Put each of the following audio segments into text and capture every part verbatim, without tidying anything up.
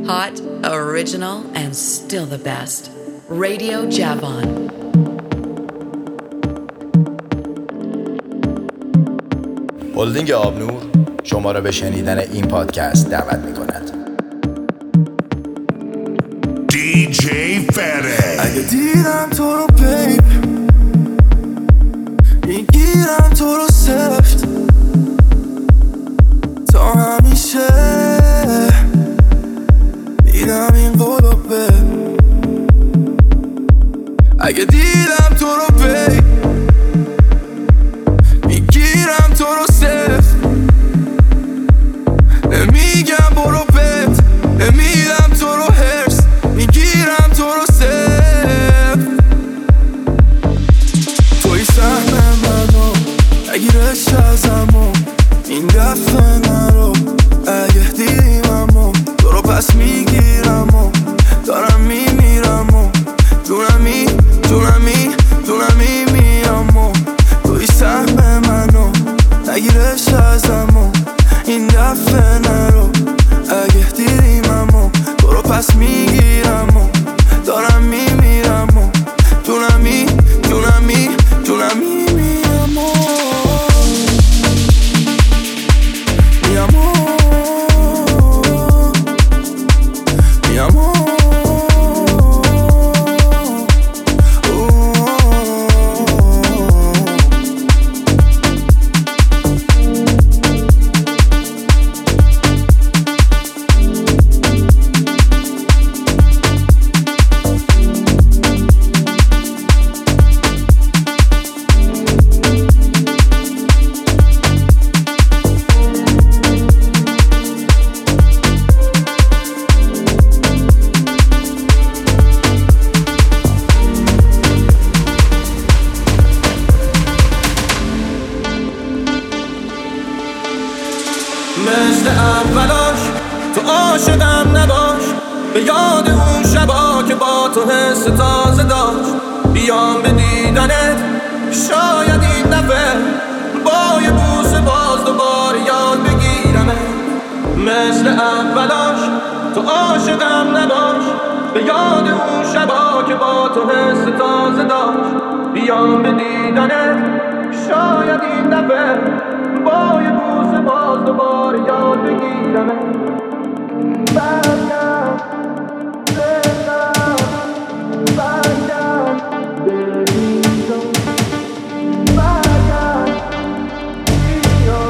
Hot, original, and still the best. Radio Javon. هلدینگ آبنور شما را به شنیدن این پادکست دعوت می‌کند. دی جی فرد اگه دیدم تو رو بیب میگیرم تو رو سفت تا همیشه دیدم این قلوبه. اگه دیدم تو رو بیب میگیرم تو رو سفت نمیگم برو بت نمیدم تو رو هرس میگیرم تو رو سفت. توی سهم منو نگیرش ازمو این دفعه نرو اگه دیدیممو تو رو پس میگیرم و دارم میمیرم و جونمی جونمی جونمی میام و توی سهم منو نگیرش ازمو این دفعه نرو اگه دیدیممو تو رو پس میگیرم و دارم میمیرم و جونمی جونمی جونمی میام و میام و میام و مثل اولاش تو عاشقم نباش به یاد اون شبا که با تو حس تازه داشت بیام به دیدنت شاید این دفعه با یه بوسه باز دوباره یاد بگیرمت. مثل اولاش تو عاشقم نباش به یاد اون شبا که با تو حس تازه داشت بیام به دیدنت شاید این دفعه با یه بوسه باز دوباره یاد بگیرمت. برگرد بزن برگرد ببینم برگرد بیا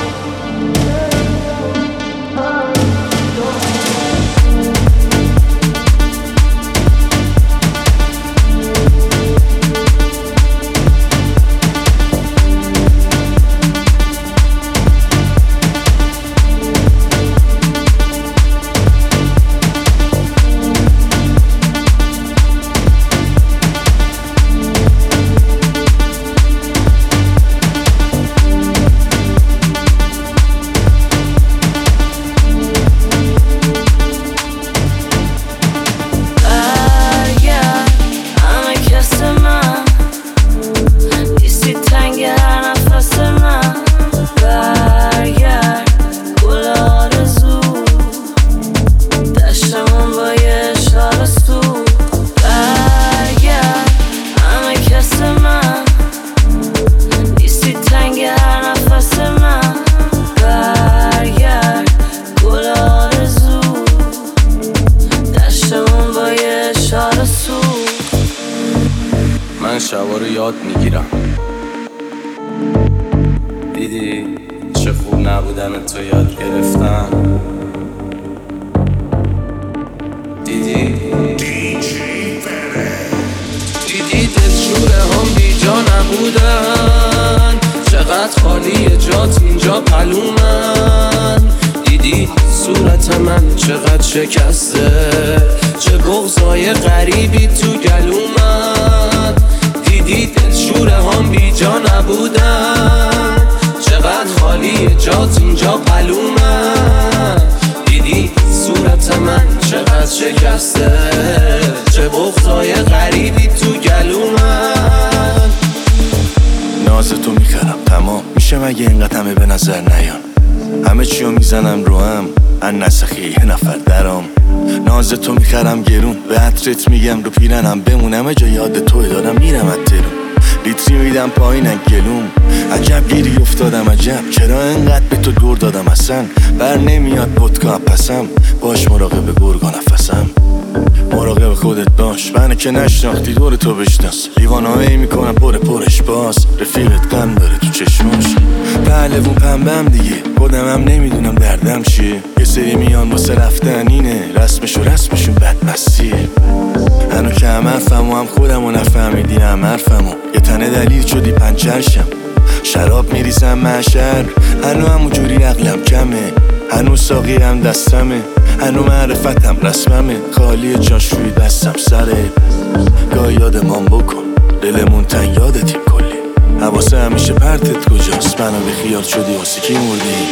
من شبا رو یاد میگیرم. دیدی چه خوب نبودن تو یاد گرفتم. دیدی دیدی دلشوره هم بی جا نبودن چقدر خالیه جات اینجا پلومن. دیدی صورت من چقدر شکسته چه بغضای غریبی تو گلومن. دیدی دلشوره هم بی جا نبودن چقدر خالیه جات اینجا پلومن. دیدی صورت من چقدر شکسته چه بغضای غریبی تو گلومن. ناز تو میخرم تمام میشه مگه اینقدر همه به نظر نیان همه چیو میزنم رو هم ان نسخی یه نفر درام ناز تو میخرم گرون، به عطرت میگم رو پیرنم بمونم، جا یاد توی دارم میرم از ترون، لیتری میدم پایینم گلوم. عجب گیری افتادم عجب، چرا انقدر به تو دور دادم اصلا بر نمیاد ودکا پسم. باش مراقب گرگا نفسم، مراقب خودت باش، منو که نشناختی دور تو بشناس. لیوانایی میکنم پر پرش باز، رفیقت غم داره تو چشماش. پهلوون پنبم دیگه، خودم هم نمیدونم دردم چیه. یه سری میان واسه رفتن اینه، رسمش و رسمشون بدمستیه. هنو که هم حرفم و هم خودم و نفهمیدی هم حرفم و یه تنه دلیل شدی پنچرشم. شراب میریزم محشر، هنو همونجوری عقلم کمه، هنو ساقی هم دستمه، هنو معرفتم رسممه. خالی جاش روی دستم سره، گاه یادمان بکن دلمون تن یادتیم کلی. حواسه همیشه پرتت کجاست، منو به خیال شدی واسه کی مردی.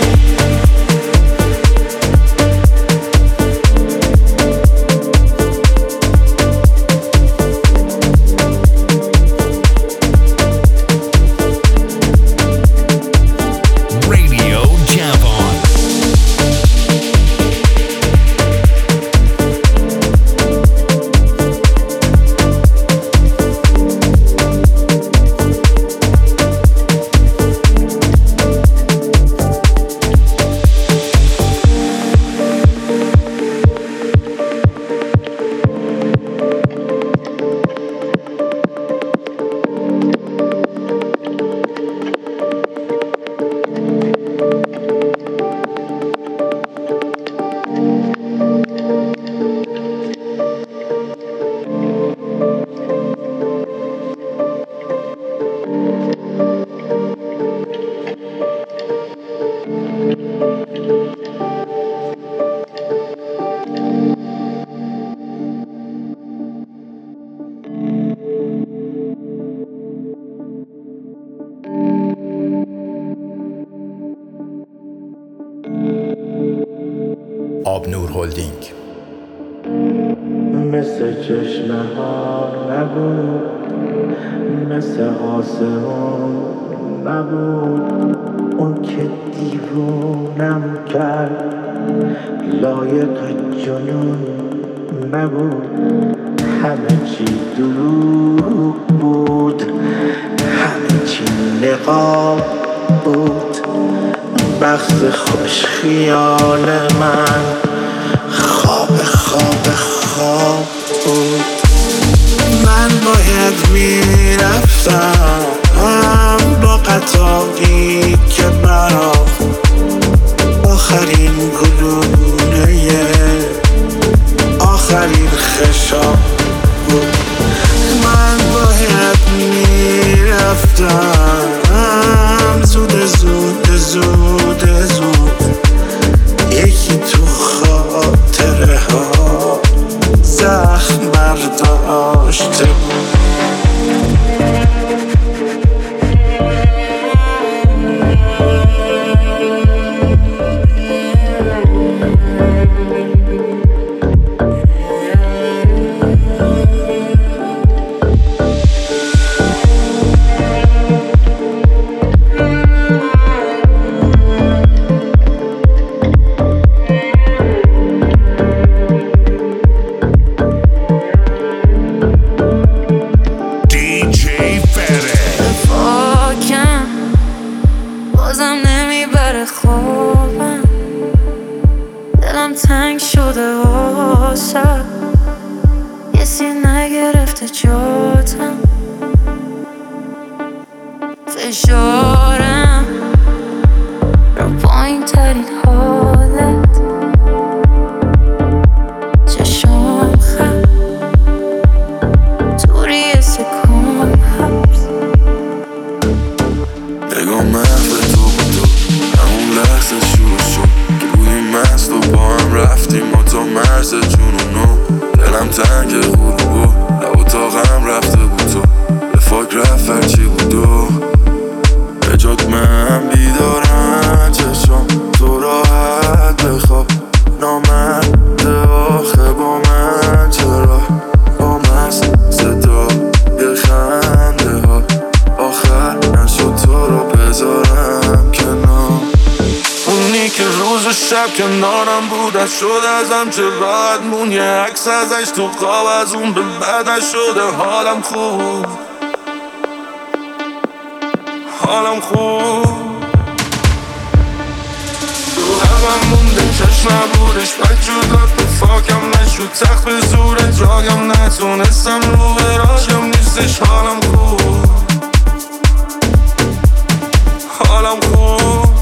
آبنور هولدینگ. مثل چشم ها نبود، مثل آسمان نبود، اون که دیوونم کرد لایق جنون نبود. همه چی دروغ بود، همه چی نقاب بود، بخت خوش خیال من خواب خواب خواب بود. من باید میرفتم با قطاری که برام آخرین گلوله آخرین خشاب بود. من باید میرفتم زود زود زود زود، یکی تو خاطره ها زخم برداشته بود. فشارم رو پایین ترین حالت، چشم خم توری سکون حبس. نگاه محو تو بود تو همون لحظه شروع شد که بودیم مست و با هم رفتیم و تا مرز جنونو. دلم تنگ غروبو لب اتاقم رفته بود تو به فاک رفت هرچی بود و شب کنارم بود از شد ازم چه راحت مون یه عکس ازش تو خواب از اون به بعدش شده حالم خوب حالم خوب تو همم مونده چشم نبودش بد جداد به فاکم نشود تخت به زورت راگم نتونستم رو به راجم نیستش حالم خوب حالم خوب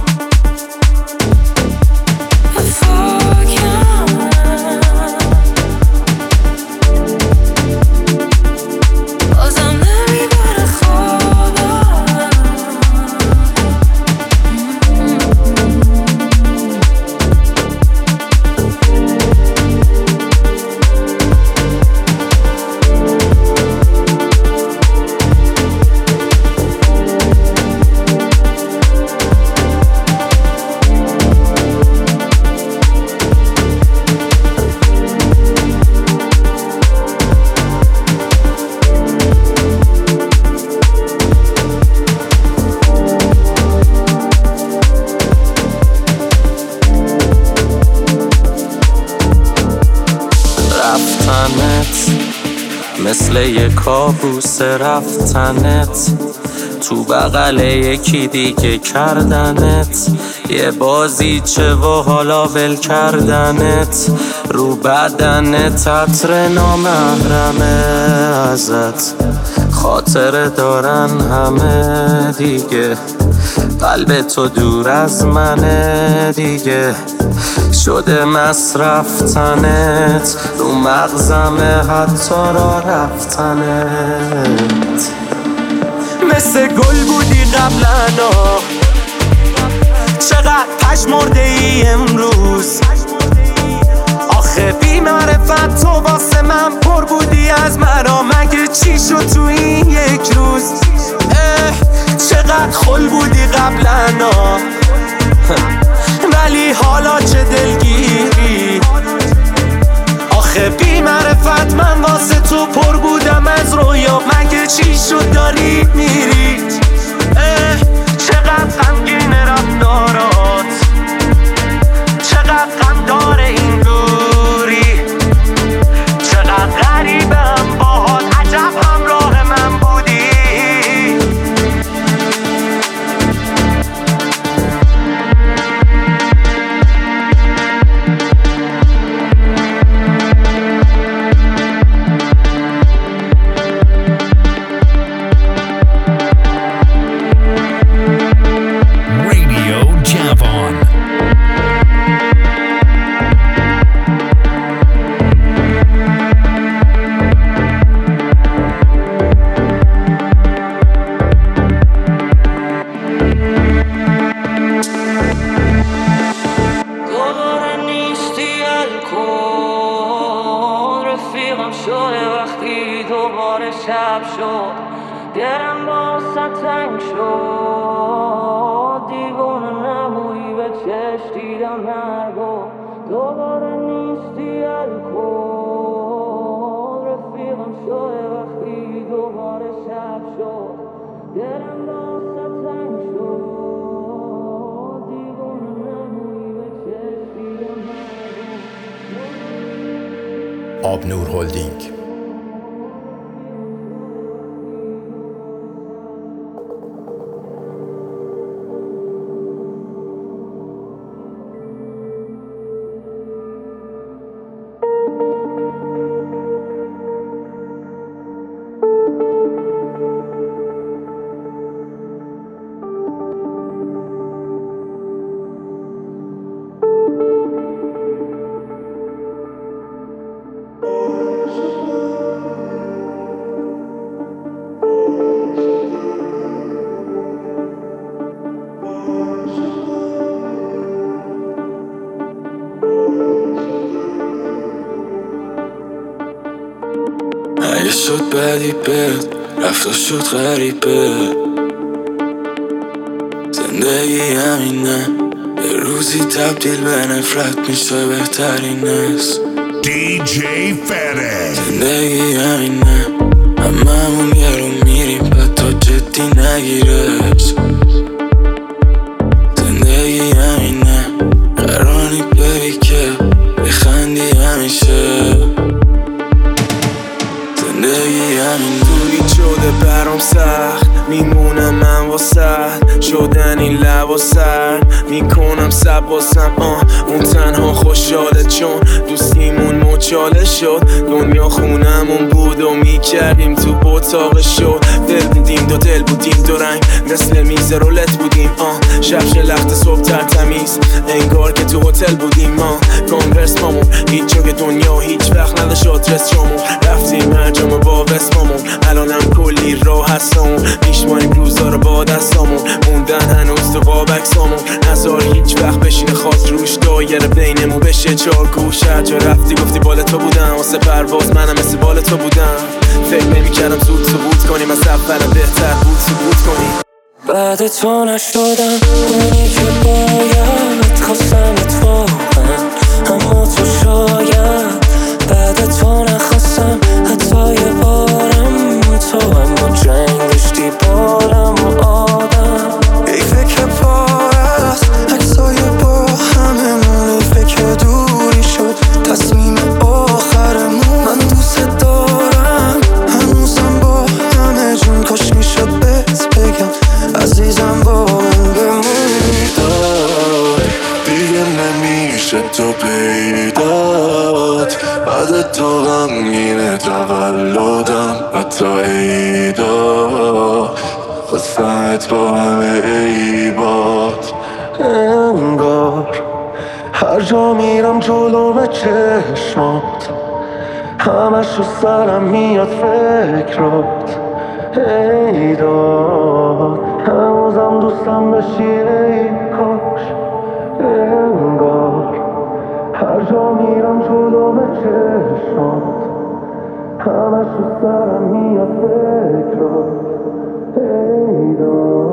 مثل یه کابوس رفتنت تو بغل یکی دیگه کردنت یه بازیچه و حالا ول کردنت رو بدنت عطر نامحرمه ازت خاطره دارن همه دیگه قلب تو دور از منه دیگه شده مصرف تنت رو مغزمه حتی را رفتنت مثل گل بودی قبلنا چقدر پشمرده ای امروز آخه بی معرفت تو واسه من پر بودی از مرا مگه چی شد تو این یک روز چقدر خل بودی قبلنا ولی حالا چه دلگیری آخه بی معرفت من واسه تو پر بودم از رویا مگه چی شد داری میری چقدر غمگین رفتارات چقدر غم داره این دوری چقدر غریبم باهات عجب همراه من بودی دلم باست تنگ شد دیوانه نبودی به چشم دیدم مرگو دوباره نیستی الکل رفیقم شده وقتی دوباره شب شد دلم باست تنگ شد دیوانه نبودی به چشم دیدم مرگو آبنور هولدینگ. اگه شد بدی بد رفت شد غریبه زندگی همینه یه روزی تبدیل به نفرت میشه بهترین است دی جی فره زندگی همینه هممون یه رو میریم بعد تا جدی نگیرش زندگی همینه قرار زندگی همین دوری شده برام سخت، میمونم من واسد شدن این لب و سر میکنم سب واسم آه اون تنها خوشحاله چون دوستیمون مچاله شد. دنیا خونمون بود و میکردیم تو اتاق شد، دل بودیم دو دل بودیم دو رنگ مثل میز رولت بودیم آه شب شلخت صبح تر تمیز انگار که تو هتل بودیم ما کانورس مامون هیچ جای دنیا هیچ وقت نداشت آدرس جامون رفتیم مرجام با وسمامون الانم کلی راه هستمون میشماریم روزا رو با دستامون موندن هنوز تو قاب عکسامون نزار هیچ وقت بشینه خاک روش دایره بینمون بشه چار گوش هر جا رفتی گفتی بال تو بودم واسه پرواز منم مثل بال تو بودم فکر نمی‌کردم زود ثبوت کنیم از اولم بهتر بود ثبوت کنیم بعد تو نشدم اونی که باید خواستم اتفاقا اما تو شاید بعد تو نخواستم حتی یه بارم تو اما جنگ داشتی بالم و آدم ای فکر پار است عکسای با هممون ای فکر دوری شد تصمیم آخرمون من دوست دارم هنوزم با همه جون کاش میشد بهت بگم عزیزم با من بمونی دار دیگه نمیشه تو پیدات بعد تو غمگینه تولدم حتی عیدا خواستمت با همه عیبات انگار هر جا میرم جلو به چشمات همش رو سرم میاد فکرات ای داد هنوزم دوستم بشی ای کاش انگار هر جا میرم جلو به چشمات همش رو سرم میاد فکرات ای داد